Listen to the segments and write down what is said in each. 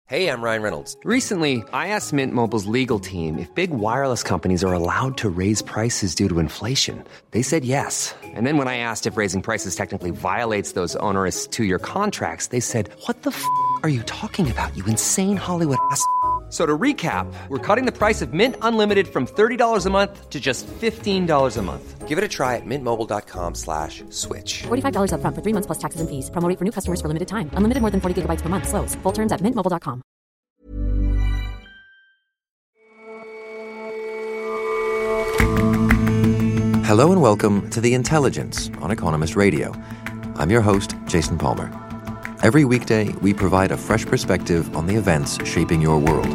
Hey, I'm Ryan Reynolds. Recently, I asked Mint Mobile's legal team if big wireless companies are allowed to raise prices due to inflation. They said yes. And then when I asked if raising prices technically violates those onerous two-year contracts, they said, "What the f*** are you talking about, you insane Hollywood ass?" So to recap, we're cutting the price of Mint Unlimited from $30 a month to just $15 a month. Give it a try at mintmobile.com/switch. $45 up front for 3 months plus taxes and fees. Promo rate for new customers for limited time. Unlimited more than 40 gigabytes per month. Slows full terms at mintmobile.com. Hello and welcome to The Intelligence on Economist Radio. I'm your host, Jason Palmer. Every weekday, we provide a fresh perspective on the events shaping your world.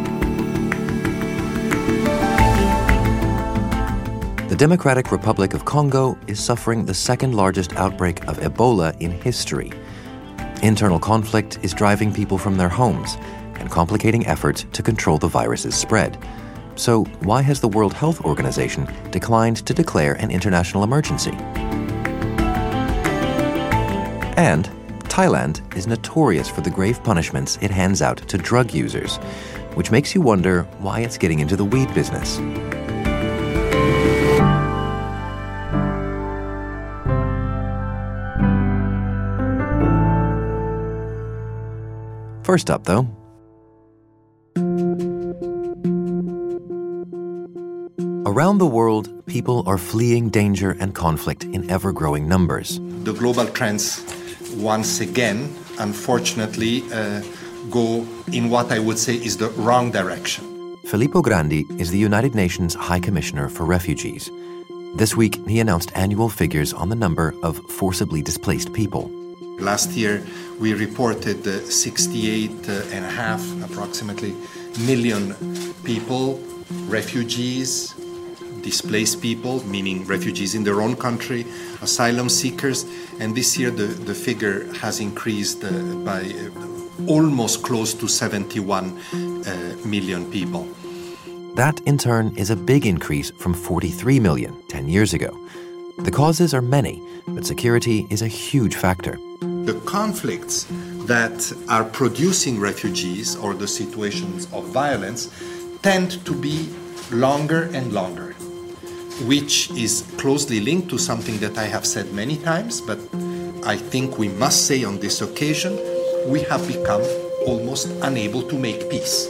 The Democratic Republic of Congo is suffering the second largest outbreak of Ebola in history. Internal conflict is driving people from their homes and complicating efforts to control the virus's spread. So, why has the World Health Organization declined to declare an international emergency? And Thailand is notorious for the grave punishments it hands out to drug users, which makes you wonder why it's getting into the weed business. First up, though, around the world, people are fleeing danger and conflict in ever-growing numbers. The global trends, once again, unfortunately, go in what I would say is the wrong direction. Filippo Grandi is the United Nations High Commissioner for Refugees. This week, he announced annual figures on the number of forcibly displaced people. Last year, we reported 68.5 approximately million people, refugees, displaced people, meaning refugees in their own country, asylum seekers, and this year the figure has increased by almost close to 71 million people. That, in turn, is a big increase from 43 million 10 years ago. The causes are many, but security is a huge factor. The conflicts that are producing refugees or the situations of violence tend to be longer and longer, which is closely linked to something that I have said many times, but I think we must say on this occasion, we have become almost unable to make peace.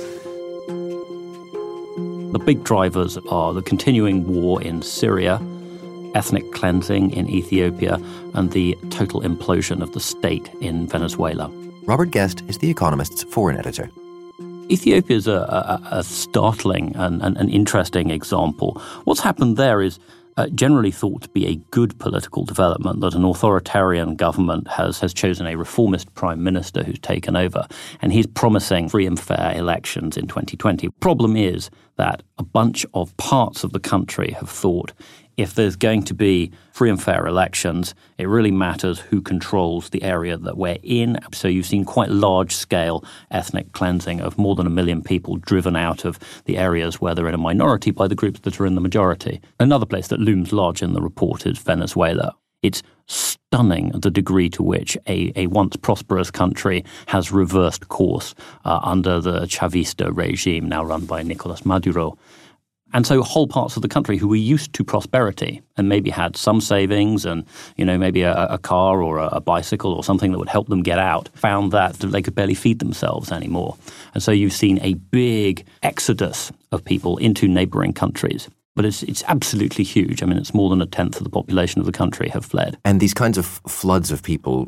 The big drivers are the continuing war in Syria, ethnic cleansing in Ethiopia, and the total implosion of the state in Venezuela. Robert Guest is The Economist's foreign editor. Ethiopia is a startling and an interesting example. What's happened there is generally thought to be a good political development, that an authoritarian government has chosen a reformist prime minister who's taken over, and he's promising free and fair elections in 2020. Problem is that a bunch of parts of the country have thought if there's going to be free and fair elections, it really matters who controls the area that we're in. So you've seen quite large-scale ethnic cleansing of more than 1 million people driven out of the areas where they're in a minority by the groups that are in the majority. Another place that looms large in the report is Venezuela. It's stunning the degree to which a once prosperous country has reversed course under the Chavista regime now run by Nicolas Maduro. And so whole parts of the country who were used to prosperity and maybe had some savings and, maybe a car or a bicycle or something that would help them get out, found that they could barely feed themselves anymore. And so you've seen a big exodus of people into neighboring countries. But it's absolutely huge. I mean, it's more than 1/10 of the population of the country have fled. And these kinds of floods of people,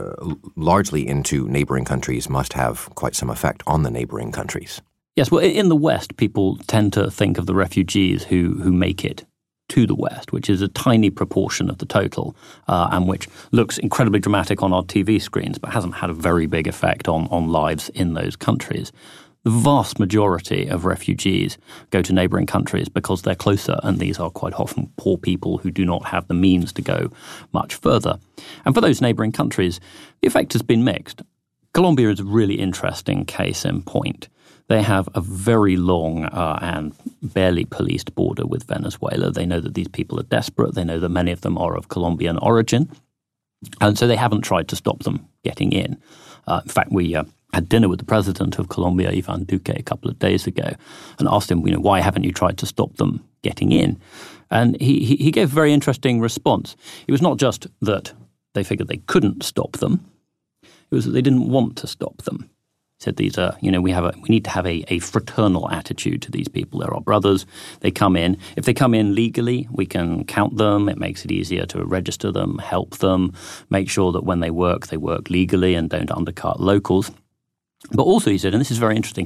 largely into neighboring countries, must have quite some effect on the neighboring countries. Yes, well, in the West, people tend to think of the refugees who make it to the West, which is a tiny proportion of the total, and which looks incredibly dramatic on our TV screens, but hasn't had a very big effect on lives in those countries. The vast majority of refugees go to neighbouring countries because they're closer, and these are quite often poor people who do not have the means to go much further. And for those neighbouring countries, the effect has been mixed. Colombia is a really interesting case in point. They have a very long and barely policed border with Venezuela. They know that these people are desperate. They know that many of them are of Colombian origin. And so they haven't tried to stop them getting in. In fact, we had dinner with the president of Colombia, Ivan Duque, a couple of days ago, and asked him, why haven't you tried to stop them getting in? And he gave a very interesting response. It was not just that they figured they couldn't stop them. It was that they didn't want to stop them. He said these are, we need to have a fraternal attitude to these people. They're our brothers. They come in. If they come in legally, we can count them. It makes it easier to register them, help them, make sure that when they work legally and don't undercut locals. But also, he said, and this is very interesting,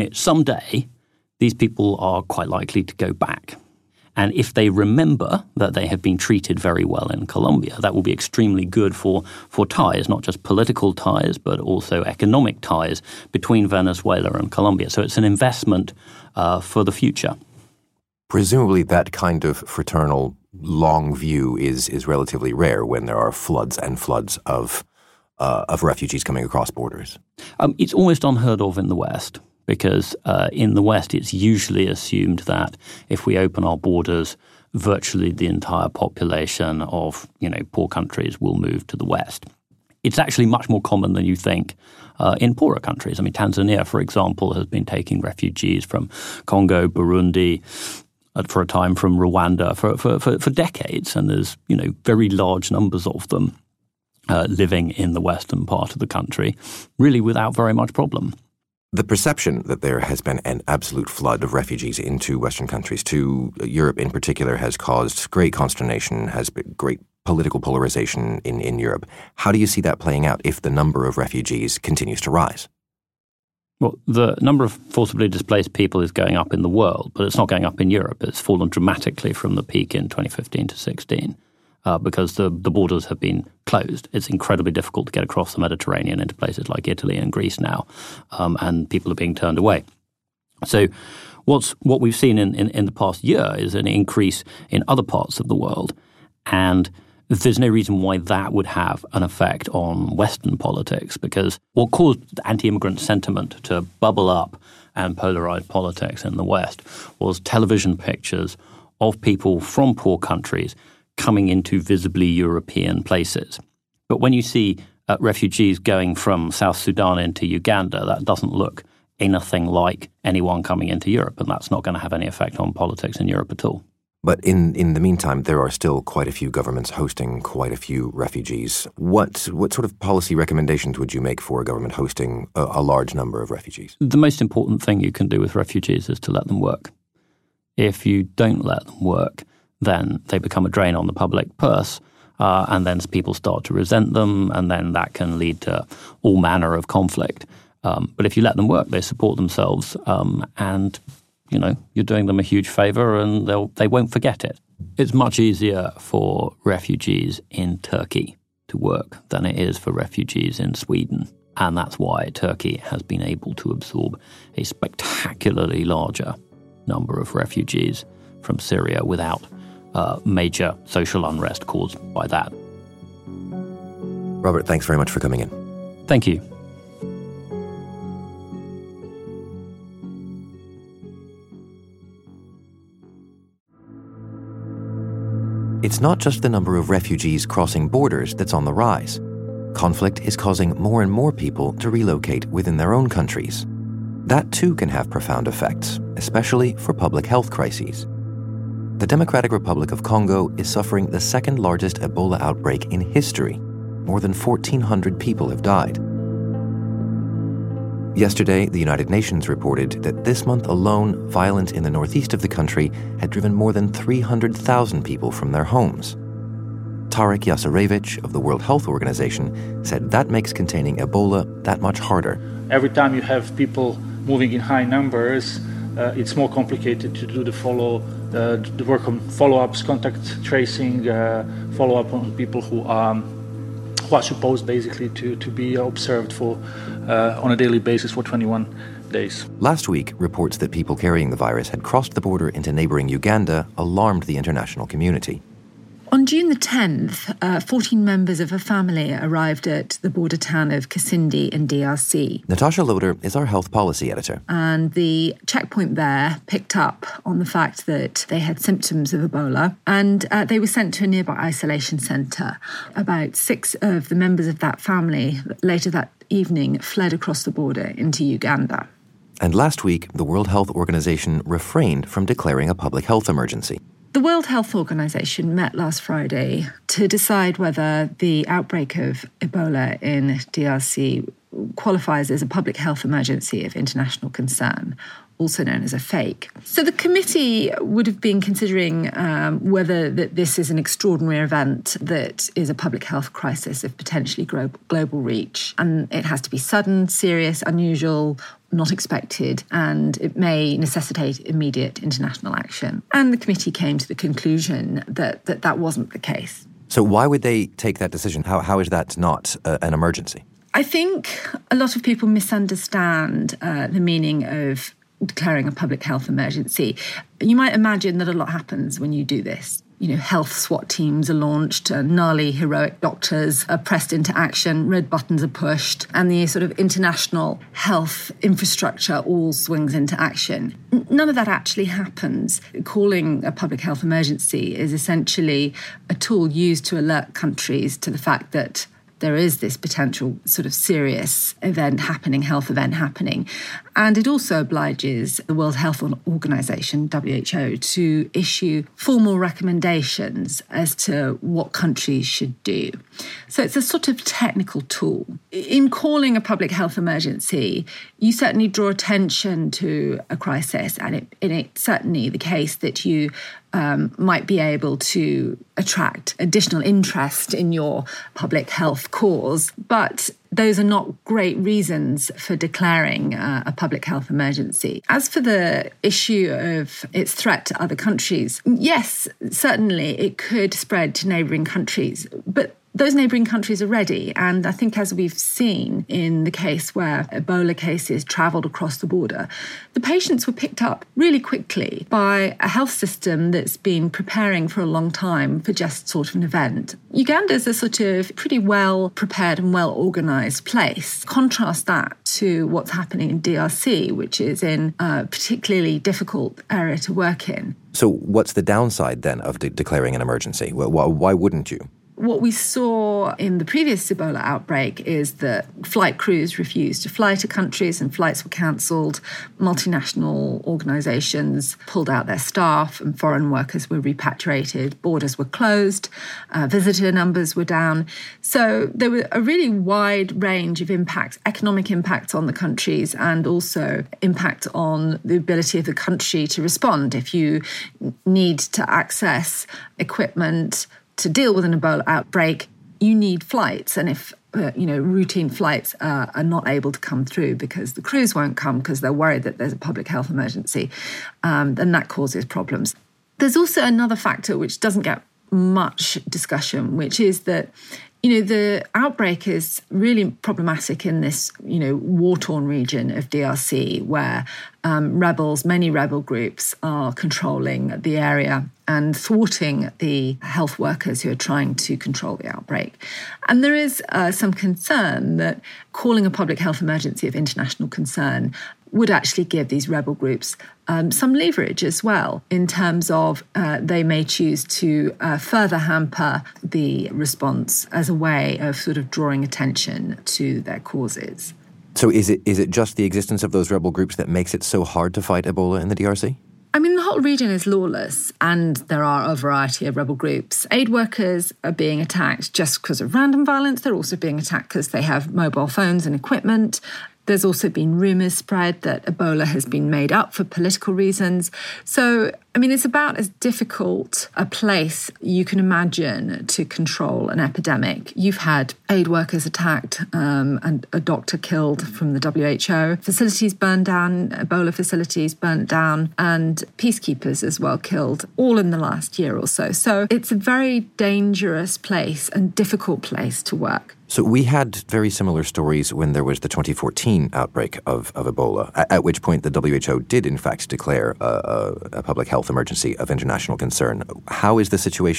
someday these people are quite likely to go back. And if they remember that they have been treated very well in Colombia, that will be extremely good for ties, not just political ties, but also economic ties between Venezuela and Colombia. So it's an investment for the future. Presumably that kind of fraternal long view is relatively rare when there are floods and floods of refugees coming across borders. It's almost unheard of in the West. Because in the West, it's usually assumed that if we open our borders, virtually the entire population of, poor countries will move to the West. It's actually much more common than you think in poorer countries. Tanzania, for example, has been taking refugees from Congo, Burundi, for a time from Rwanda for decades. And there's, very large numbers of them living in the western part of the country, really without very much problem. The perception that there has been an absolute flood of refugees into Western countries, to Europe in particular, has caused great consternation, has been great political polarization in Europe. How do you see that playing out if the number of refugees continues to rise? Well, the number of forcibly displaced people is going up in the world, but it's not going up in Europe. It's fallen dramatically from the peak in 2015 to 16. Because the borders have been closed. It's incredibly difficult to get across the Mediterranean into places like Italy and Greece now, and people are being turned away. So what we've seen in the past year is an increase in other parts of the world, and there's no reason why that would have an effect on Western politics, because what caused anti-immigrant sentiment to bubble up and polarize politics in the West was television pictures of people from poor countries coming into visibly European places. But when you see refugees going from South Sudan into Uganda, that doesn't look anything like anyone coming into Europe, and that's not going to have any effect on politics in Europe at all. But in the meantime, there are still quite a few governments hosting quite a few refugees. What sort of policy recommendations would you make for a government hosting a large number of refugees? The most important thing you can do with refugees is to let them work. If you don't let them work, then they become a drain on the public purse, and then people start to resent them, and then that can lead to all manner of conflict. But if you let them work, they support themselves, and you're doing them a huge favor, and they won't forget it. It's much easier for refugees in Turkey to work than it is for refugees in Sweden, and that's why Turkey has been able to absorb a spectacularly larger number of refugees from Syria without major social unrest caused by that. Robert, thanks very much for coming in. Thank you. It's not just the number of refugees crossing borders that's on the rise. Conflict is causing more and more people to relocate within their own countries. That too can have profound effects, especially for public health crises. The Democratic Republic of Congo is suffering the second largest Ebola outbreak in history. More than 1,400 people have died. Yesterday, the United Nations reported that this month alone, violence in the northeast of the country had driven more than 300,000 people from their homes. Tarek Yasarevich of the World Health Organization said that makes containing Ebola that much harder. Every time you have people moving in high numbers, it's more complicated to do the work on follow-ups, contact tracing, follow-up on people who are supposed basically to be observed for on a daily basis for 21 days. Last week, reports that people carrying the virus had crossed the border into neighboring Uganda alarmed the international community. On June the 10th, 14 members of a family arrived at the border town of Kasindi in DRC. Natasha Loder is our health policy editor. And the checkpoint there picked up on the fact that they had symptoms of Ebola, and they were sent to a nearby isolation centre. About 6 of the members of that family later that evening fled across the border into Uganda. And last week, the World Health Organization refrained from declaring a public health emergency. The World Health Organization met last Friday to decide whether the outbreak of Ebola in DRC qualifies as a public health emergency of international concern, also known as a FAKE. So the committee would have been considering whether this is an extraordinary event that is a public health crisis of potentially global reach. And it has to be sudden, serious, unusual, not expected, and it may necessitate immediate international action. And the committee came to the conclusion that that wasn't the case. So why would they take that decision? How is that not an emergency? I think a lot of people misunderstand the meaning of declaring a public health emergency. You might imagine that a lot happens when you do this. You know, health SWAT teams are launched, gnarly, heroic doctors are pressed into action, red buttons are pushed, and the sort of international health infrastructure all swings into action. None of that actually happens. Calling a public health emergency is essentially a tool used to alert countries to the fact that there is this potential sort of serious event happening, health event happening. And it also obliges the World Health Organization, WHO, to issue formal recommendations as to what countries should do. So it's a sort of technical tool. In calling a public health emergency, you certainly draw attention to a crisis, and it's certainly the case that you might be able to attract additional interest in your public health cause, but those are not great reasons for declaring a public health emergency. As for the issue of its threat to other countries, yes, certainly it could spread to neighbouring countries, but those neighbouring countries are ready. And I think, as we've seen in the case where Ebola cases travelled across the border, the patients were picked up really quickly by a health system that's been preparing for a long time for just sort of an event. Uganda's a sort of pretty well prepared and well organised place. Contrast that to what's happening in DRC, which is in a particularly difficult area to work in. So what's the downside then of declaring an emergency? Why wouldn't you? What we saw in the previous Ebola outbreak is that flight crews refused to fly to countries and flights were cancelled. Multinational organisations pulled out their staff and foreign workers were repatriated. Borders were closed. Visitor numbers were down. So there were a really wide range of impacts, economic impacts on the countries, and also impact on the ability of the country to respond. If you need to access equipment to deal with an Ebola outbreak, you need flights. And if routine flights are not able to come through because the crews won't come because they're worried that there's a public health emergency, then that causes problems. There's also another factor which doesn't get much discussion, which is that the outbreak is really problematic in this, war-torn region of DRC where many rebel groups are controlling the area and thwarting the health workers who are trying to control the outbreak. And there is some concern that calling a public health emergency of international concern would actually give these rebel groups some leverage as well in terms of they may choose to further hamper the response as a way of sort of drawing attention to their causes. So is it just the existence of those rebel groups that makes it so hard to fight Ebola in the DRC? I mean, the whole region is lawless and there are a variety of rebel groups. Aid workers are being attacked just because of random violence. They're also being attacked because they have mobile phones and equipment. There's also been rumours spread that Ebola has been made up for political reasons. So, I mean, it's about as difficult a place you can imagine to control an epidemic. You've had aid workers attacked and a doctor killed from the WHO. Facilities burned down, Ebola facilities burnt down, and peacekeepers as well killed, all in the last year or so. So it's a very dangerous place and difficult place to work. So we had very similar stories when there was the 2014 outbreak of Ebola, at which point the WHO did in fact declare a public health emergency of international concern. How is the situation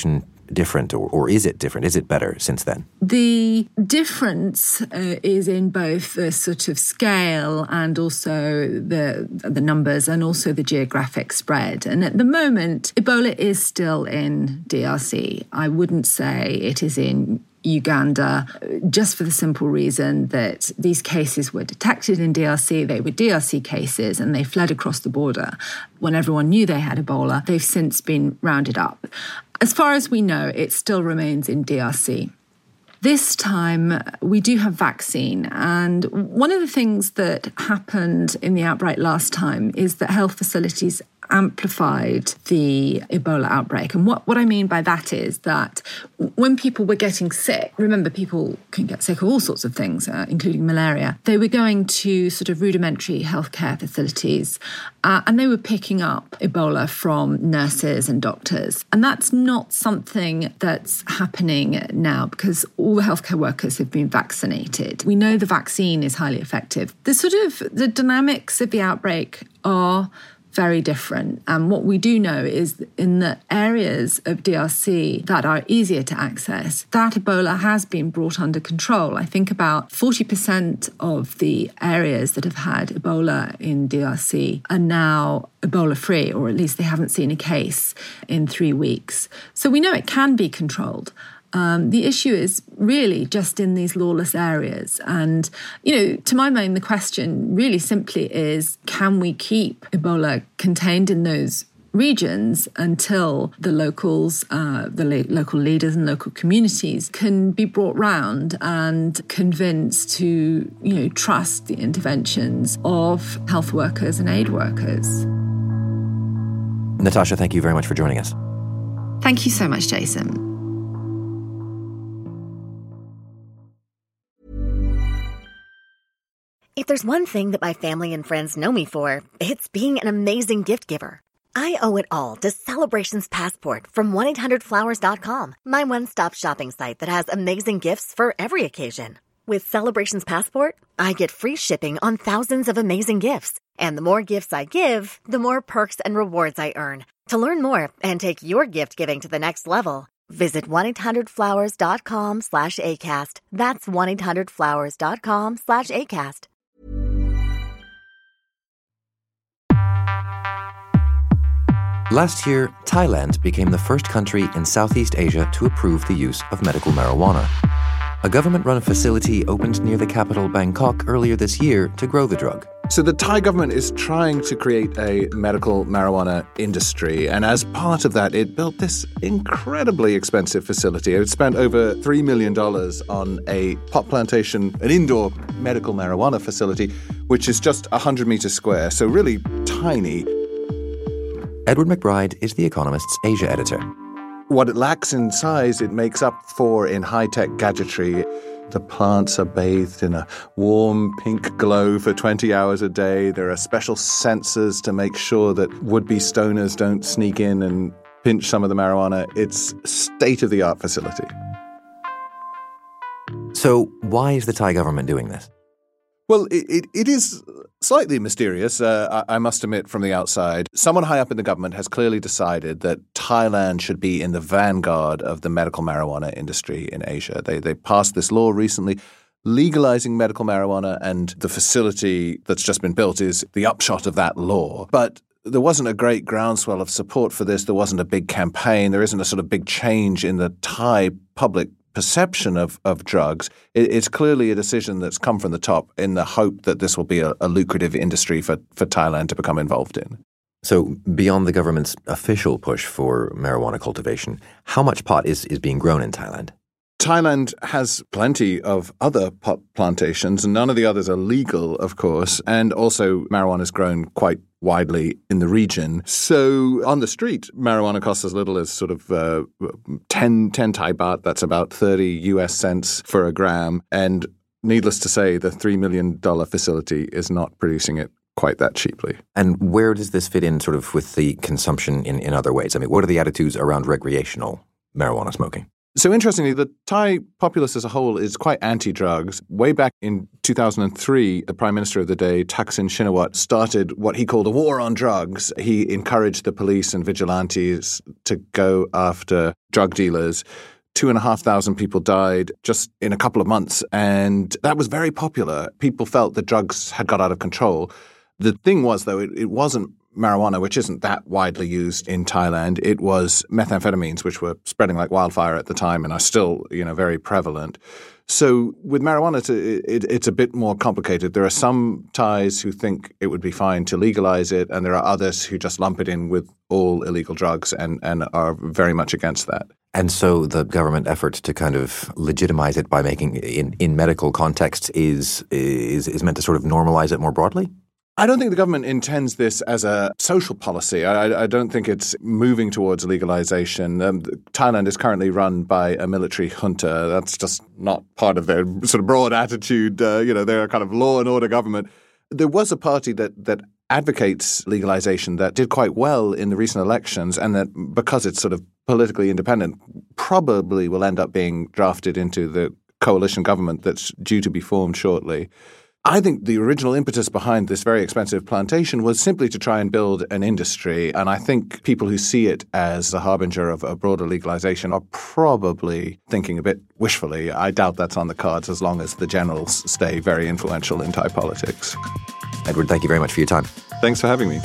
different, or is it different? Is it better since then? The difference is in both the sort of scale and also the numbers and also the geographic spread. And at the moment, Ebola is still in DRC. I wouldn't say it is in Uganda, just for the simple reason that these cases were detected in DRC, they were DRC cases, and they fled across the border. When everyone knew they had Ebola, they've since been rounded up. As far as we know, it still remains in DRC. This time, we do have vaccine. And one of the things that happened in the outbreak last time is that health facilities amplified the Ebola outbreak. And what I mean by that is that when people were getting sick, remember people can get sick of all sorts of things, including malaria, they were going to sort of rudimentary healthcare facilities and they were picking up Ebola from nurses and doctors. And that's not something that's happening now because all the healthcare workers have been vaccinated. We know the vaccine is highly effective. The dynamics of the outbreak are very different. And what we do know is in the areas of DRC that are easier to access, that Ebola has been brought under control. I think about 40% of the areas that have had Ebola in DRC are now Ebola-free, or at least they haven't seen a case in 3 weeks. So we know it can be controlled. The issue is really just in these lawless areas. And, to my mind, the question really simply is, can we keep Ebola contained in those regions until the locals, local leaders and local communities can be brought round and convinced to, trust the interventions of health workers and aid workers? Natasha, thank you very much for joining us. Thank you so much, Jason. If there's one thing that my family and friends know me for, it's being an amazing gift giver. I owe it all to Celebrations Passport from 1-800-Flowers.com, my one-stop shopping site that has amazing gifts for every occasion. With Celebrations Passport, I get free shipping on thousands of amazing gifts. And the more gifts I give, the more perks and rewards I earn. To learn more and take your gift giving to the next level, visit 1-800-Flowers.com/ACAST. That's 1-800-Flowers.com/ACAST. Last year, Thailand became the first country in Southeast Asia to approve the use of medical marijuana. A government-run facility opened near the capital Bangkok earlier this year to grow the drug. So the Thai government is trying to create a medical marijuana industry, and as part of that, it built this incredibly expensive facility. It spent over $3 million on a pot plantation, an indoor medical marijuana facility, which is just 100 meters square, so really tiny. Edward McBride is The Economist's Asia editor. What it lacks in size, it makes up for in high-tech gadgetry. The plants are bathed in a warm pink glow for 20 hours a day. There are special sensors to make sure that would-be stoners don't sneak in and pinch some of the marijuana. It's a state-of-the-art facility. So why is the Thai government doing this? Well, it is slightly mysterious, I must admit, from the outside. Someone high up in the government has clearly decided that Thailand should be in the vanguard of the medical marijuana industry in Asia. They passed this law recently legalizing medical marijuana, and the facility that's just been built is the upshot of that law. But there wasn't a great groundswell of support for this. There wasn't a big campaign. There isn't a sort of big change in the Thai public perception of drugs. It's clearly a decision that's come from the top in the hope that this will be a lucrative industry for Thailand to become involved in. So beyond the government's official push for marijuana cultivation, how much pot is being grown in Thailand? Thailand has plenty of other pot plantations, and none of the others are legal, of course, and also marijuana is grown quite widely in the region. So on the street, marijuana costs as little as sort of 10 Thai baht, that's about 30 US cents for a gram, and needless to say, the $3 million facility is not producing it quite that cheaply. And where does this fit in sort of with the consumption in other ways? I mean, what are the attitudes around recreational marijuana smoking? So interestingly, the Thai populace as a whole is quite anti-drugs. Way back in 2003, the Prime Minister of the day, Thaksin Shinawatra, started what he called a war on drugs. He encouraged the police and vigilantes to go after drug dealers. 2,500 people died just in a couple of months, and that was very popular. People felt that drugs had got out of control. The thing was, though, it wasn't marijuana, which isn't that widely used in Thailand. It was methamphetamines, which were spreading like wildfire at the time and are still, very prevalent. So with marijuana, it's a bit more complicated. There are some Thais who think it would be fine to legalize it, and there are others who just lump it in with all illegal drugs and are very much against that. And so the government effort to kind of legitimize it by making in medical contexts is meant to sort of normalize it more broadly? I don't think the government intends this as a social policy. I don't think it's moving towards legalization. Thailand is currently run by a military junta. That's just not part of their sort of broad attitude. They're a kind of law and order government. There was a party that advocates legalization that did quite well in the recent elections, and that because it's sort of politically independent, probably will end up being drafted into the coalition government that's due to be formed shortly. I think the original impetus behind this very expensive plantation was simply to try and build an industry. And I think people who see it as a harbinger of a broader legalization are probably thinking a bit wishfully. I doubt that's on the cards as long as the generals stay very influential in Thai politics. Edward, thank you very much for your time. Thanks for having me.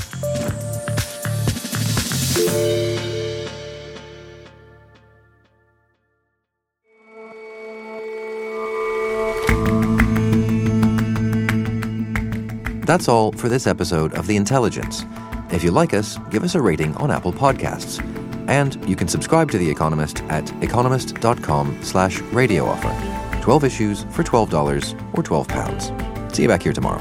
That's all for this episode of The Intelligence. If you like us, give us a rating on Apple Podcasts. And you can subscribe to The Economist at economist.com/radio offer. 12 issues for $12 or £12. See you back here tomorrow.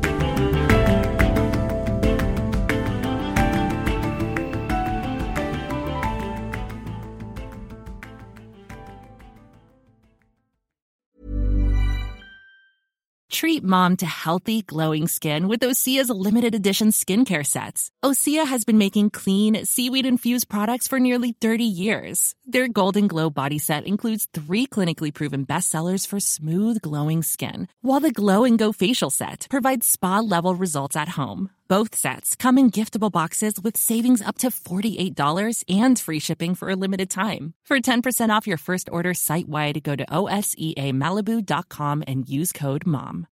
Treat mom to healthy, glowing skin with Osea's limited edition skincare sets. Osea has been making clean, seaweed-infused products for nearly 30 years. Their Golden Glow body set includes 3 clinically proven bestsellers for smooth, glowing skin, while the Glow and Go facial set provides spa-level results at home. Both sets come in giftable boxes with savings up to $48 and free shipping for a limited time. For 10% off your first order site-wide, go to OSEAMalibu.com and use code MOM.